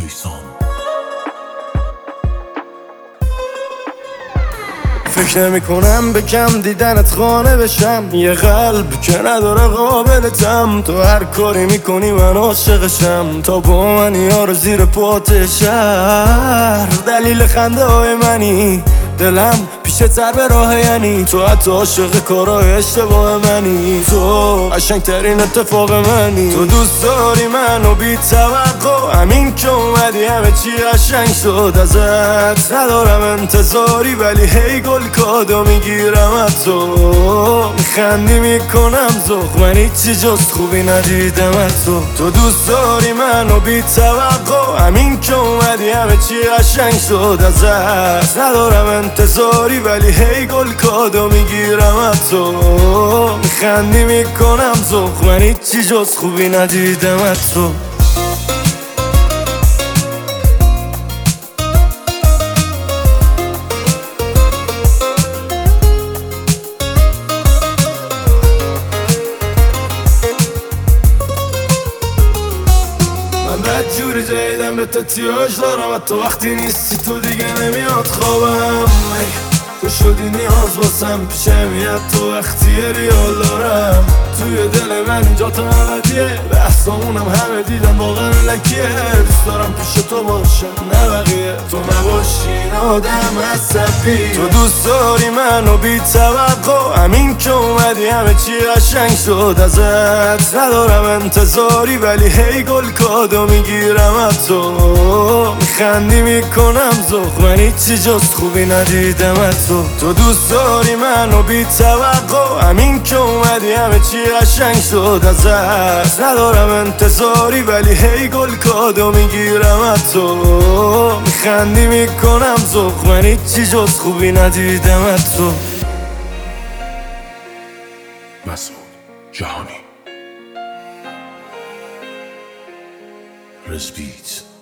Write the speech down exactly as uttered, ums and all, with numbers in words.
جیسون. فکر نمی کنم به کم دیدنت خانه بشم، یه قلب که نداره قابلتم. تو هر کاری میکنی من عاشقشم، تا با من یارو زیر پات شهر. دلیل خنده های منی، دلم پیشه تر به راه، یعنی تو حتی عاشق کارای اشتباه منی. تو قشنگ ترین اتفاق منی. تو دوست داری منو بی توقع، همین که اومدی همه چی قشنگ شد ازت. ندارم انتظاری ولی هی گل کادو میگیرم از تو. میخندی میکنم ذوق، من هیچی جز خوبی ندیدم از تو. تو دوست داری منو بی توقع، همین که اومدی همه چی قشنگ شد ازت. ندارم انتظاری ولی هی گل کادو میگیرم از تو. میخندی میکنم ذوق، من هیچی جز خوبی ندیدم از تو. من جوری جایدم به تتیاج دارم، حتی وقتی نیستی تو دیگه نمیاد خوابم. تو شدی نیاز باسم، پیشم میاد تو وقتی ریال دارم. توی دل من اینجا تا ابدیه، بحثامونم همه دیدن واقعا لکیه. دوست دارم پیش تو باشم نه بقیه، تو نباشی این آدم عصبی. تو دوست داری منو بی توقع، همین که اومدی همه چی قشنگ شد ازت. ندارم انتظاری ولی هی گل کادو میگیرم از تو. میخندی میکنم ذوق، من هیچی جز خوبی ندیدم از تو. تو دوست داری منو بی توقع، همین که اومدی همه چی قشنگ شد ازت. ندارم انتظاری ولی هی گل کادو میگیرم از تو. میخندی میکنم ذوق، من هیچی جز خوبی ندیدم از تو. مسعود جهانی. رزبیت